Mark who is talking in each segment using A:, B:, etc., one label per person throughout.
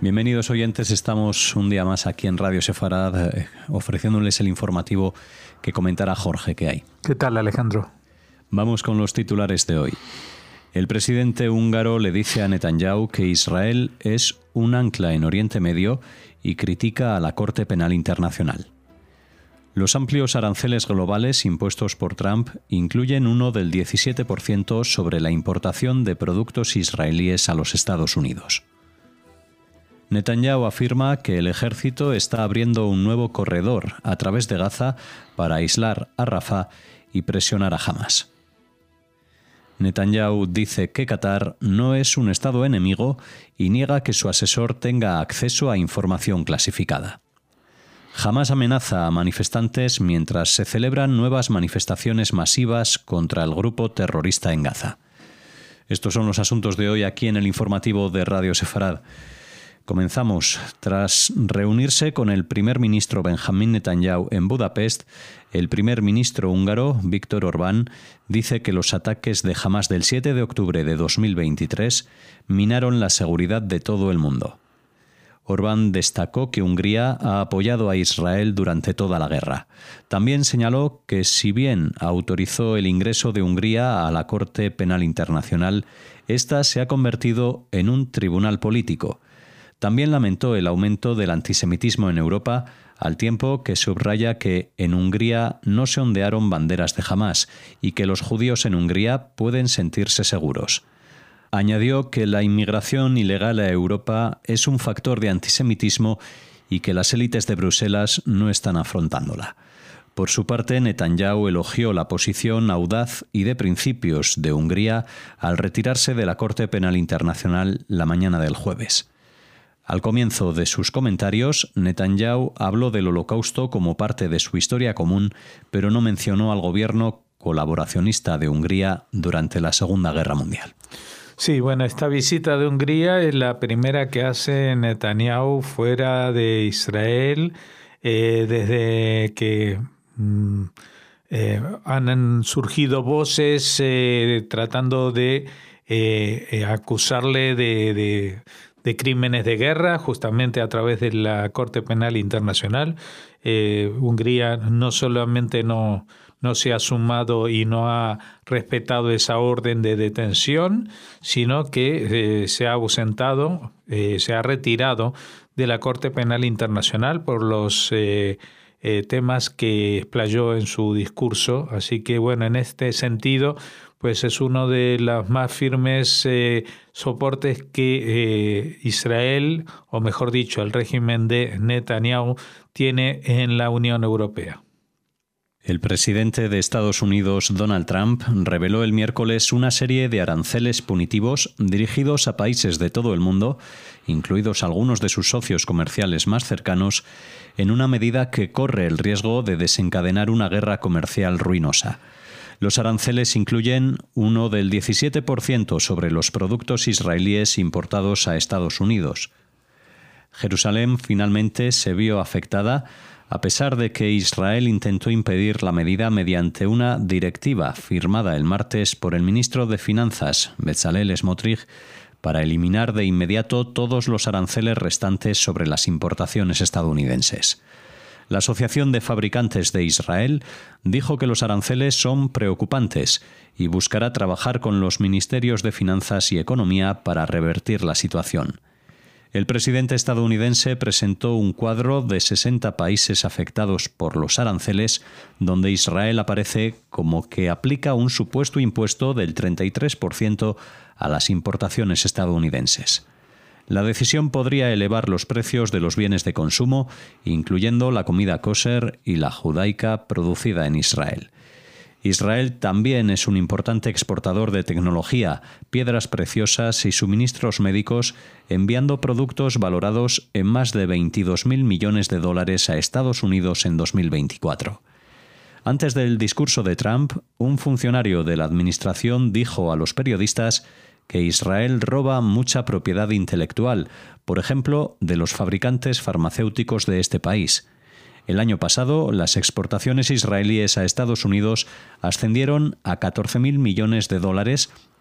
A: Bienvenidos oyentes, estamos un día más aquí en Radio Sefarad ofreciéndoles el informativo que comentará Jorge. ¿Qué hay?
B: ¿Qué tal, Alejandro?
A: Vamos con los titulares de hoy. El presidente húngaro le dice a Netanyahu que Israel es un ancla en Oriente Medio y critica a la Corte Penal Internacional. Los amplios aranceles globales impuestos por Trump incluyen uno del 17% sobre la importación de productos israelíes a los Estados Unidos. Netanyahu afirma que el ejército está abriendo un nuevo corredor a través de Gaza para aislar a Rafah y presionar a Hamas. Netanyahu dice que Qatar no es un estado enemigo y niega que su asesor tenga acceso a información clasificada. Hamas amenaza a manifestantes mientras se celebran nuevas manifestaciones masivas contra el grupo terrorista en Gaza. Estos son los asuntos de hoy aquí en el informativo de Radio Sefarad. Comenzamos. Tras reunirse con el primer ministro Benjamín Netanyahu en Budapest, el primer ministro húngaro, Viktor Orbán, dice que los ataques de Hamas del 7 de octubre de 2023 minaron la seguridad de todo el mundo. Orbán destacó que Hungría ha apoyado a Israel durante toda la guerra. También señaló que si bien autorizó el ingreso de Hungría a la Corte Penal Internacional, esta se ha convertido en un tribunal político. También lamentó el aumento del antisemitismo en Europa, al tiempo que subraya que en Hungría no se ondearon banderas de Hamas y que los judíos en Hungría pueden sentirse seguros. Añadió que la inmigración ilegal a Europa es un factor de antisemitismo y que las élites de Bruselas no están afrontándola. Por su parte, Netanyahu elogió la posición audaz y de principios de Hungría al retirarse de la Corte Penal Internacional la mañana del jueves. Al comienzo de sus comentarios, Netanyahu habló del Holocausto como parte de su historia común, pero no mencionó al gobierno colaboracionista de Hungría durante la Segunda Guerra Mundial.
B: Sí, bueno, esta visita de Hungría es la primera que hace Netanyahu fuera de Israel desde que han surgido voces tratando de acusarle de crímenes de guerra, justamente a través de la Corte Penal Internacional. Hungría no solamente no se ha sumado y no ha respetado esa orden de detención, sino que se ha ausentado, se ha retirado de la Corte Penal Internacional por los temas que explayó en su discurso. Así que, bueno, en este sentido, pues es uno de los más firmes soportes que Israel, o mejor dicho, el régimen de Netanyahu, tiene en la Unión Europea.
A: El presidente de Estados Unidos, Donald Trump, reveló el miércoles una serie de aranceles punitivos dirigidos a países de todo el mundo, incluidos algunos de sus socios comerciales más cercanos, en una medida que corre el riesgo de desencadenar una guerra comercial ruinosa. Los aranceles incluyen uno del 17% sobre los productos israelíes importados a Estados Unidos. Jerusalén finalmente se vio afectada a pesar de que Israel intentó impedir la medida mediante una directiva firmada el martes por el ministro de Finanzas, Bezalel Smotrich, para eliminar de inmediato todos los aranceles restantes sobre las importaciones estadounidenses. La Asociación de Fabricantes de Israel dijo que los aranceles son preocupantes y buscará trabajar con los ministerios de Finanzas y Economía para revertir la situación. El presidente estadounidense presentó un cuadro de 60 países afectados por los aranceles, donde Israel aparece como que aplica un supuesto impuesto del 33% a las importaciones estadounidenses. La decisión podría elevar los precios de los bienes de consumo, incluyendo la comida kosher y la judaica producida en Israel. Israel también es un importante exportador de tecnología, piedras preciosas y suministros médicos, enviando productos valorados en más de $22.000 millones a Estados Unidos en 2024. Antes del discurso de Trump, un funcionario de la administración dijo a los periodistas que Israel roba mucha propiedad intelectual, por ejemplo, de los fabricantes farmacéuticos de este país. El año pasado, las exportaciones israelíes a Estados Unidos ascendieron a $14.000 millones,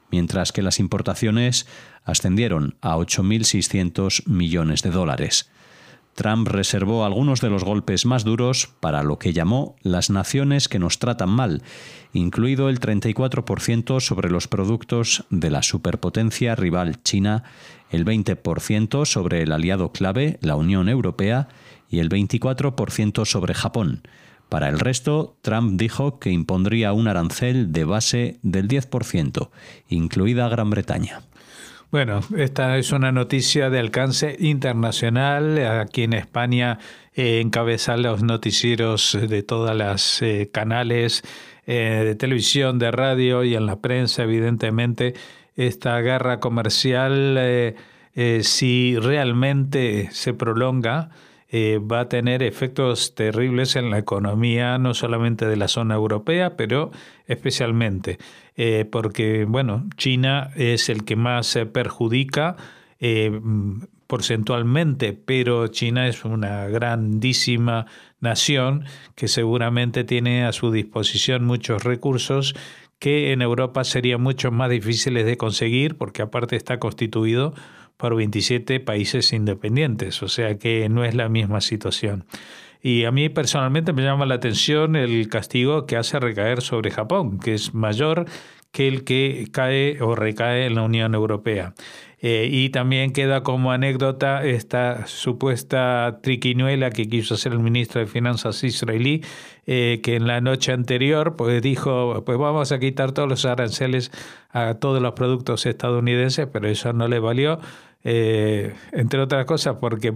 A: mientras que las importaciones ascendieron a 8.600 millones de dólares. Trump reservó algunos de los golpes más duros para lo que llamó las naciones que nos tratan mal, incluido el 34% sobre los productos de la superpotencia rival China, el 20% sobre el aliado clave, la Unión Europea, y el 24% sobre Japón. Para el resto, Trump dijo que impondría un arancel de base del 10%, incluida Gran Bretaña.
B: Bueno, esta es una noticia de alcance internacional. Aquí en España encabezan los noticieros de todas las canales de televisión, de radio y en la prensa, evidentemente, esta guerra comercial, si realmente se prolonga, va a tener efectos terribles en la economía, no solamente de la zona europea, pero especialmente porque, bueno, China es el que más se perjudica porcentualmente, pero China es una grandísima nación que seguramente tiene a su disposición muchos recursos que en Europa serían mucho más difíciles de conseguir, porque aparte está constituido por 27 países independientes, o sea que no es la misma situación. Y a mí personalmente me llama la atención el castigo que hace recaer sobre Japón, que es mayor que el que cae o recae en la Unión Europea. Y también queda como anécdota esta supuesta triquiñuela que quiso hacer el ministro de Finanzas israelí, que en la noche anterior pues dijo, pues vamos a quitar todos los aranceles a todos los productos estadounidenses, pero eso no le valió. Entre otras cosas porque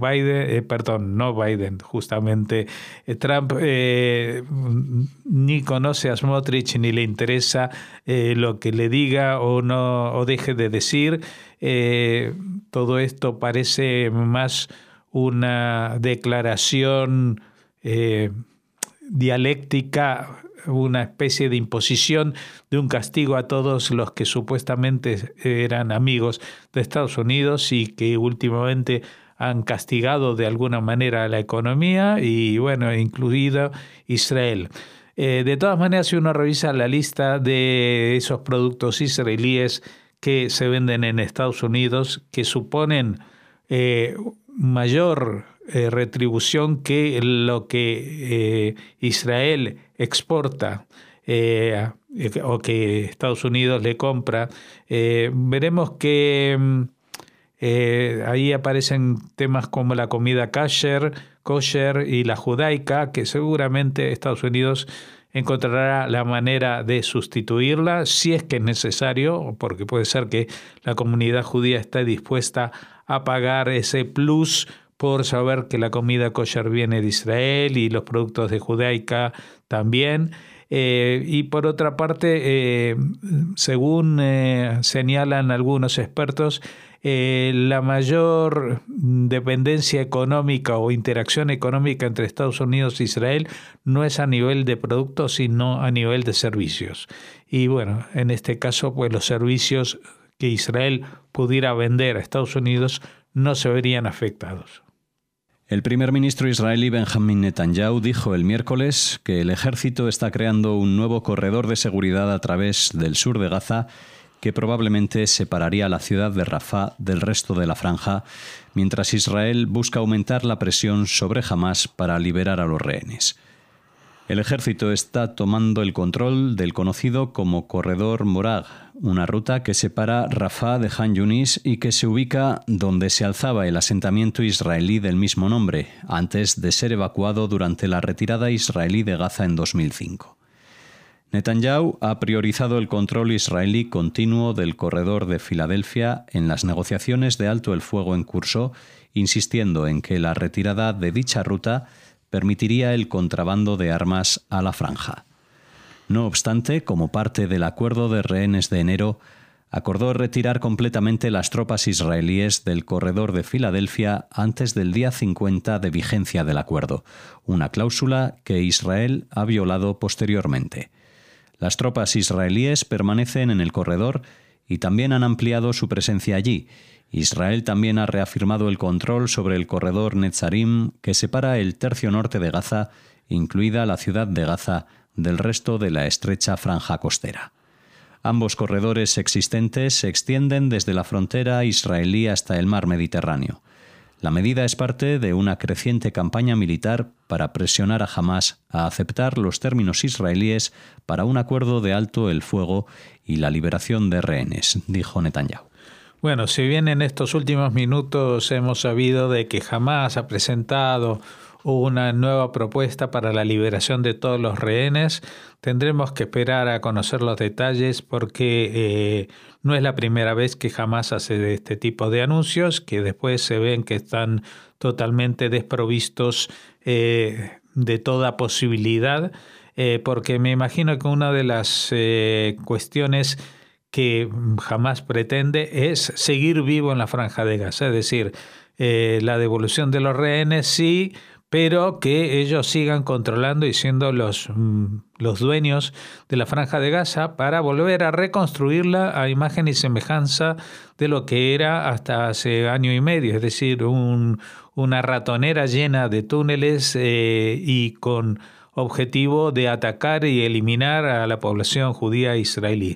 B: Trump ni conoce a Smotrich ni le interesa lo que le diga o deje de decir. Todo esto parece más una declaración dialéctica, una especie de imposición de un castigo a todos los que supuestamente eran amigos de Estados Unidos y que últimamente han castigado de alguna manera a la economía y, bueno, incluido Israel. De todas maneras, si uno revisa la lista de esos productos israelíes que se venden en Estados Unidos, que suponen mayor retribución que lo que Israel exporta o que Estados Unidos le compra, veremos que ahí aparecen temas como la comida kosher y la judaica, que seguramente Estados Unidos encontrará la manera de sustituirla si es que es necesario, porque puede ser que la comunidad judía esté dispuesta a pagar ese plus por saber que la comida kosher viene de Israel y los productos de judaica también. Y por otra parte, según señalan algunos expertos, la mayor dependencia económica o interacción económica entre Estados Unidos e Israel no es a nivel de productos, sino a nivel de servicios. Y bueno, en este caso, pues los servicios que Israel pudiera vender a Estados Unidos no se verían afectados.
A: El primer ministro israelí Benjamin Netanyahu dijo el miércoles que el ejército está creando un nuevo corredor de seguridad a través del sur de Gaza que probablemente separaría la ciudad de Rafah del resto de la franja, mientras Israel busca aumentar la presión sobre Hamás para liberar a los rehenes. El ejército está tomando el control del conocido como Corredor Morag, una ruta que separa Rafah de Han Yunis y que se ubica donde se alzaba el asentamiento israelí del mismo nombre, antes de ser evacuado durante la retirada israelí de Gaza en 2005. Netanyahu ha priorizado el control israelí continuo del corredor de Filadelfia en las negociaciones de alto el fuego en curso, insistiendo en que la retirada de dicha ruta permitiría el contrabando de armas a la franja. No obstante, como parte del acuerdo de rehenes de enero, acordó retirar completamente las tropas israelíes del corredor de Filadelfia antes del día 50 de vigencia del acuerdo, una cláusula que Israel ha violado posteriormente. Las tropas israelíes permanecen en el corredor y también han ampliado su presencia allí. Israel también ha reafirmado el control sobre el corredor Netzarim que separa el tercio norte de Gaza, incluida la ciudad de Gaza, del resto de la estrecha franja costera. Ambos corredores existentes se extienden desde la frontera israelí hasta el mar Mediterráneo. La medida es parte de una creciente campaña militar para presionar a Hamás a aceptar los términos israelíes para un acuerdo de alto el fuego y la liberación de rehenes, dijo Netanyahu.
B: Bueno, si bien en estos últimos minutos hemos sabido de que Hamás ha presentado una nueva propuesta para la liberación de todos los rehenes, tendremos que esperar a conocer los detalles porque no es la primera vez que Hamás hace este tipo de anuncios, que después se ven que están totalmente desprovistos de toda posibilidad, porque me imagino que una de las cuestiones que Hamás pretende es seguir vivo en la Franja de Gaza, es decir, la devolución de los rehenes sí, pero que ellos sigan controlando y siendo los dueños de la Franja de Gaza para volver a reconstruirla a imagen y semejanza de lo que era hasta hace año y medio, es decir, una ratonera llena de túneles y con objetivo de atacar y eliminar a la población judía israelí.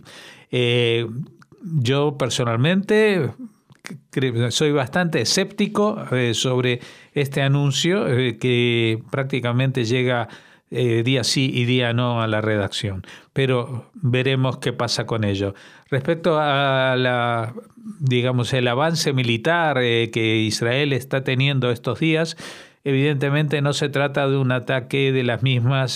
B: Yo personalmente soy bastante escéptico sobre este anuncio que prácticamente llega día sí y día no a la redacción, pero veremos qué pasa con ello. Respecto a el avance militar que Israel está teniendo estos días, evidentemente no se trata de un ataque de la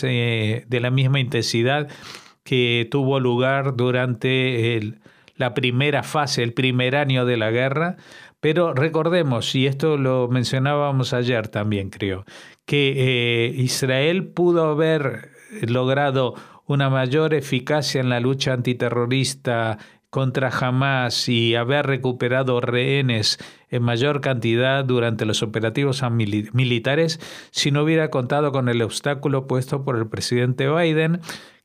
B: misma intensidad que tuvo lugar durante la primera fase, el primer año de la guerra, pero recordemos, y esto lo mencionábamos ayer también creo, que Israel pudo haber logrado una mayor eficacia en la lucha antiterrorista contra Hamás y haber recuperado rehenes en mayor cantidad durante los operativos militares si no hubiera contado con el obstáculo puesto por el presidente Biden,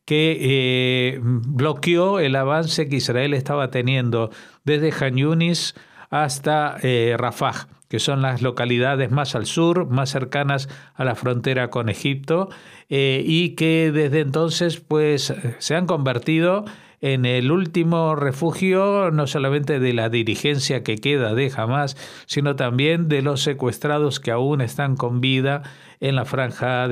B: que bloqueó el avance que Israel estaba teniendo desde Khan Yunis hasta Rafah, que son las localidades más al sur, más cercanas a la frontera con Egipto, y que desde entonces pues se han convertido en el último refugio no solamente de la dirigencia que queda de Hamás, sino también de los secuestrados que aún están con vida en la franja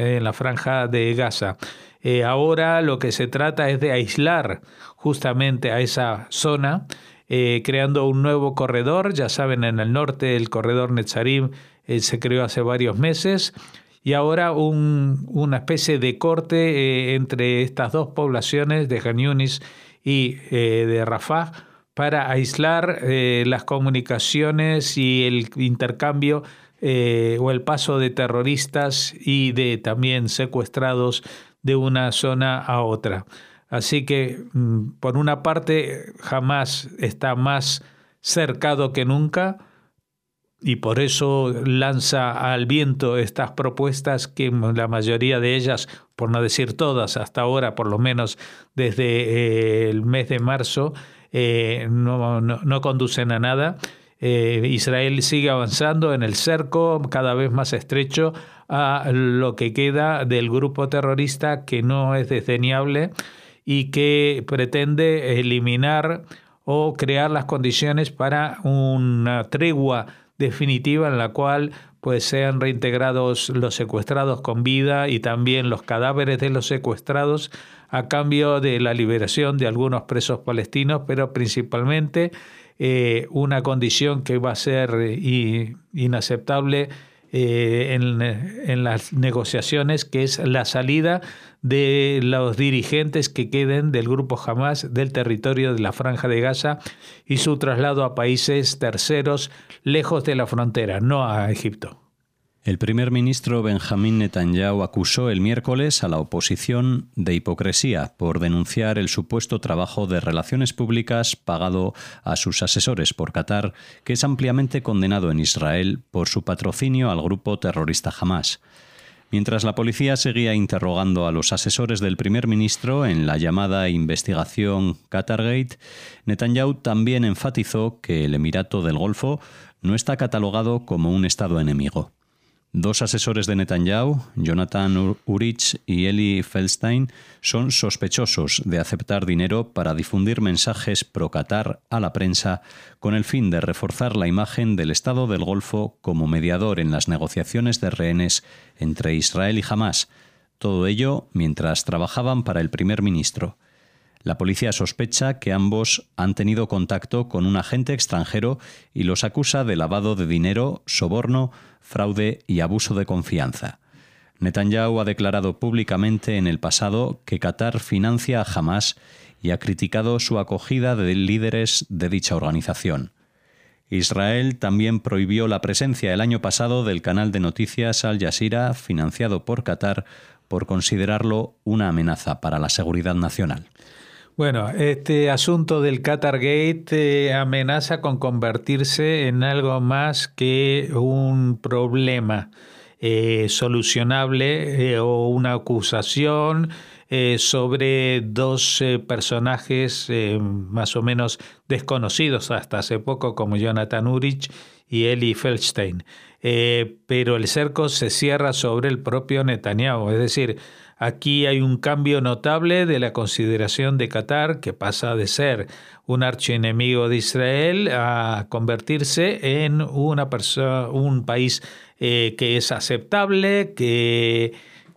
B: de Gaza. Ahora lo que se trata es de aislar justamente a esa zona, creando un nuevo corredor. Ya saben, en el norte el corredor Netzarim se creó hace varios meses, y ahora una especie de corte entre estas dos poblaciones de Khan Yunis y de Rafah para aislar las comunicaciones y el intercambio o el paso de terroristas y de también secuestrados de una zona a otra. Así que, por una parte, Hamás está más cercado que nunca y por eso lanza al viento estas propuestas que la mayoría de ellas, por no decir todas, hasta ahora, por lo menos desde el mes de marzo, no conducen a nada. Israel sigue avanzando en el cerco cada vez más estrecho a lo que queda del grupo terrorista, que no es desdeñable y que pretende eliminar o crear las condiciones para una tregua definitiva en la cual pues sean reintegrados los secuestrados con vida y también los cadáveres de los secuestrados a cambio de la liberación de algunos presos palestinos, pero principalmente una condición que va a ser inaceptable en las negociaciones, que es la salida de los dirigentes que queden del grupo Hamás del territorio de la Franja de Gaza y su traslado a países terceros lejos de la frontera, no a Egipto.
A: El primer ministro Benjamín Netanyahu acusó el miércoles a la oposición de hipocresía por denunciar el supuesto trabajo de relaciones públicas pagado a sus asesores por Qatar, que es ampliamente condenado en Israel por su patrocinio al grupo terrorista Hamás. Mientras la policía seguía interrogando a los asesores del primer ministro en la llamada investigación Qatargate, Netanyahu también enfatizó que el Emirato del Golfo no está catalogado como un Estado enemigo. Dos asesores de Netanyahu, Jonathan Urich y Eli Feldstein, son sospechosos de aceptar dinero para difundir mensajes pro-Qatar a la prensa con el fin de reforzar la imagen del Estado del Golfo como mediador en las negociaciones de rehenes entre Israel y Hamás. Todo ello mientras trabajaban para el primer ministro. La policía sospecha que ambos han tenido contacto con un agente extranjero y los acusa de lavado de dinero, soborno, fraude y abuso de confianza. Netanyahu ha declarado públicamente en el pasado que Qatar financia a Hamás y ha criticado su acogida de líderes de dicha organización. Israel también prohibió la presencia el año pasado del canal de noticias Al Jazeera, financiado por Qatar, por considerarlo una amenaza para la seguridad nacional.
B: Bueno, este asunto del Qatar Gate amenaza con convertirse en algo más que un problema solucionable o una acusación sobre dos personajes más o menos desconocidos hasta hace poco, como Jonathan Urich y Eli Feldstein. Pero el cerco se cierra sobre el propio Netanyahu, es decir, aquí hay un cambio notable de la consideración de Qatar, que pasa de ser un archienemigo de Israel a convertirse en un país que es aceptable, que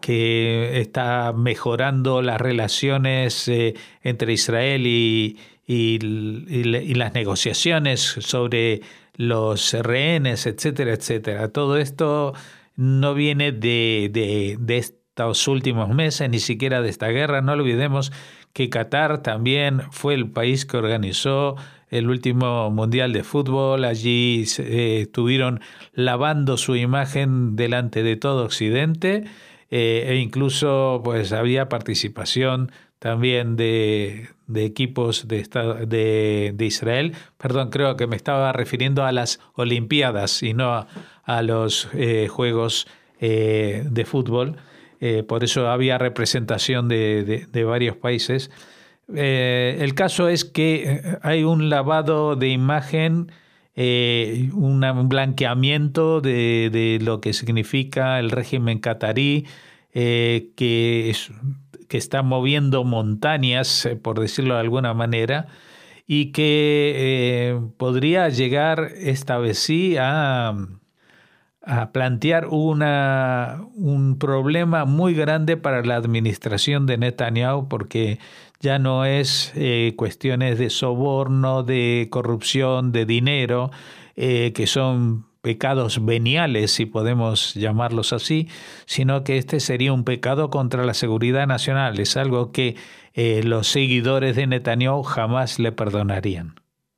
B: está mejorando las relaciones entre Israel y las negociaciones sobre los rehenes, etcétera, etcétera. Todo esto no viene de estos últimos meses, ni siquiera de esta guerra. No olvidemos que Qatar también fue el país que organizó el último Mundial de Fútbol. Allí estuvieron lavando su imagen delante de todo Occidente e incluso pues había participación también de equipos de Israel. Perdón, creo que me estaba refiriendo a las Olimpiadas y no a los Juegos de Fútbol. Por eso había representación de varios países. El caso es que hay un lavado de imagen, un blanqueamiento de lo que significa el régimen catarí, que está moviendo montañas, por decirlo de alguna manera, y que podría llegar esta vez sí a plantear un problema muy grande para la administración de Netanyahu, porque ya no es cuestiones de soborno, de corrupción, de dinero, que son pecados veniales, si podemos llamarlos así, sino que este sería un pecado contra la seguridad nacional. Es algo que los seguidores de Netanyahu jamás le perdonarían.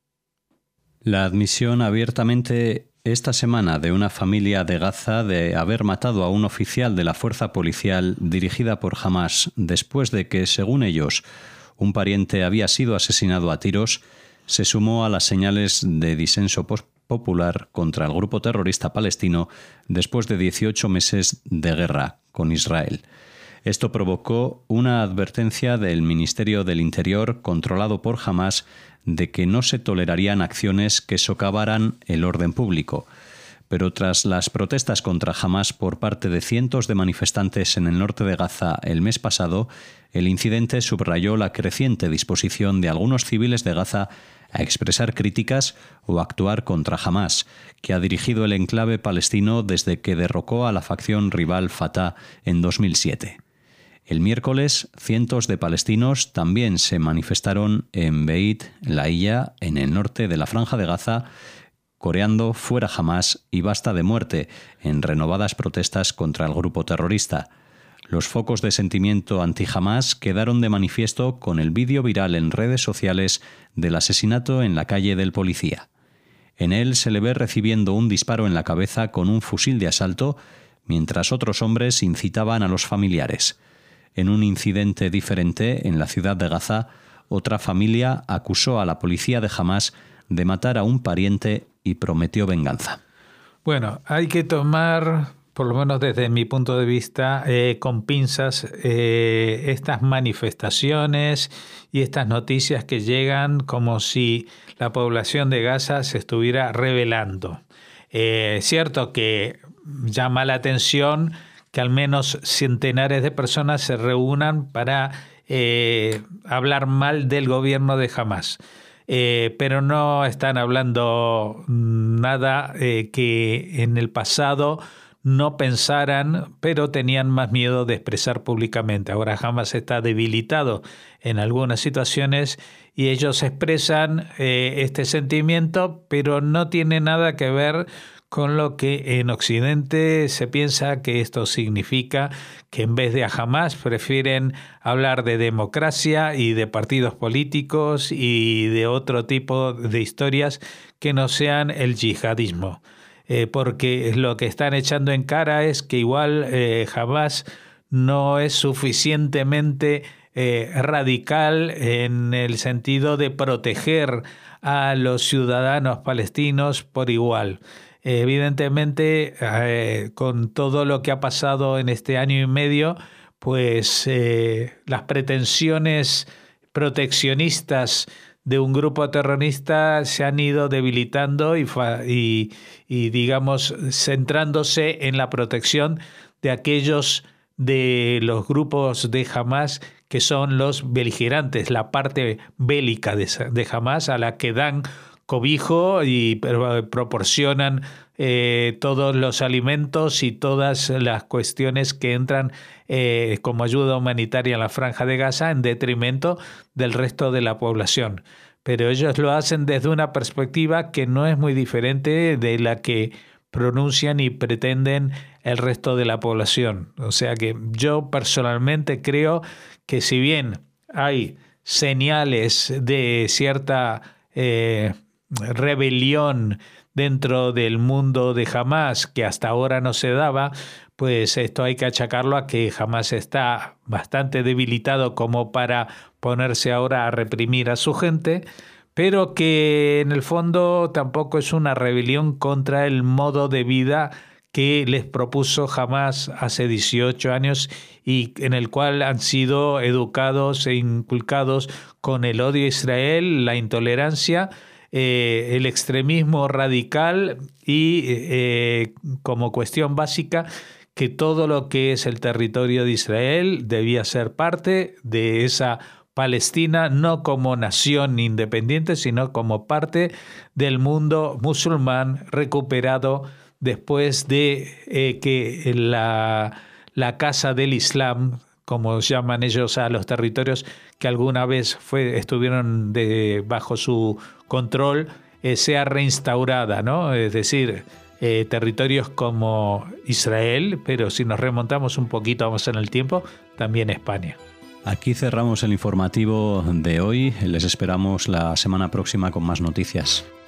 A: La admisión abiertamente esta semana de una familia de Gaza de haber matado a un oficial de la fuerza policial dirigida por Hamás después de que, según ellos, un pariente había sido asesinado a tiros, se sumó a las señales de disenso popular contra el grupo terrorista palestino después de 18 meses de guerra con Israel. Esto provocó una advertencia del Ministerio del Interior, controlado por Hamás, de que no se tolerarían acciones que socavaran el orden público. Pero tras las protestas contra Hamás por parte de cientos de manifestantes en el norte de Gaza el mes pasado, el incidente subrayó la creciente disposición de algunos civiles de Gaza a expresar críticas o actuar contra Hamás, que ha dirigido el enclave palestino desde que derrocó a la facción rival Fatah en 2007. El miércoles, cientos de palestinos también se manifestaron en Beit Lahiya, en el norte de la Franja de Gaza, coreando "Fuera Hamás" y "Basta de muerte", en renovadas protestas contra el grupo terrorista. Los focos de sentimiento anti-Hamás quedaron de manifiesto con el vídeo viral en redes sociales del asesinato en la calle del policía. En él se le ve recibiendo un disparo en la cabeza con un fusil de asalto, mientras otros hombres incitaban a los familiares. En un incidente diferente, en la ciudad de Gaza, otra familia acusó a la policía de Hamás de matar a un pariente y prometió venganza.
B: Bueno, hay que tomar, por lo menos desde mi punto de vista, con pinzas estas manifestaciones y estas noticias que llegan como si la población de Gaza se estuviera rebelando. Es cierto que llama la atención que al menos centenares de personas se reúnan para hablar mal del gobierno de Hamás. Pero no están hablando nada que en el pasado no pensaran, pero tenían más miedo de expresar públicamente. Ahora Hamás está debilitado en algunas situaciones y ellos expresan este sentimiento, pero no tiene nada que ver con lo que en Occidente se piensa que esto significa, que en vez de a Hamás prefieren hablar de democracia y de partidos políticos y de otro tipo de historias que no sean el yihadismo. Porque lo que están echando en cara es que igual Hamás no es suficientemente radical en el sentido de proteger a los ciudadanos palestinos por igual. Evidentemente, con todo lo que ha pasado en este año y medio, pues las pretensiones proteccionistas de un grupo terrorista se han ido debilitando y digamos, centrándose en la protección de aquellos de los grupos de Hamás que son los beligerantes, la parte bélica de Hamás, a la que dan cobijo y proporcionan todos los alimentos y todas las cuestiones que entran como ayuda humanitaria en la Franja de Gaza en detrimento del resto de la población. Pero ellos lo hacen desde una perspectiva que no es muy diferente de la que pronuncian y pretenden el resto de la población. O sea que yo personalmente creo que si bien hay señales de cierta rebelión dentro del mundo de Hamás que hasta ahora no se daba, pues esto hay que achacarlo a que Hamás está bastante debilitado como para ponerse ahora a reprimir a su gente, pero que en el fondo tampoco es una rebelión contra el modo de vida que les propuso Hamás hace 18 años y en el cual han sido educados e inculcados con el odio a Israel, la intolerancia, el extremismo radical y como cuestión básica que todo lo que es el territorio de Israel debía ser parte de esa Palestina, no como nación independiente, sino como parte del mundo musulmán recuperado después de que la Casa del Islam, como llaman ellos a los territorios que alguna vez estuvieron bajo su control, sea reinstaurada, ¿no? Es decir, territorios como Israel, pero si nos remontamos un poquito más en el tiempo, también España.
A: Aquí cerramos el informativo de hoy. Les esperamos la semana próxima con más noticias.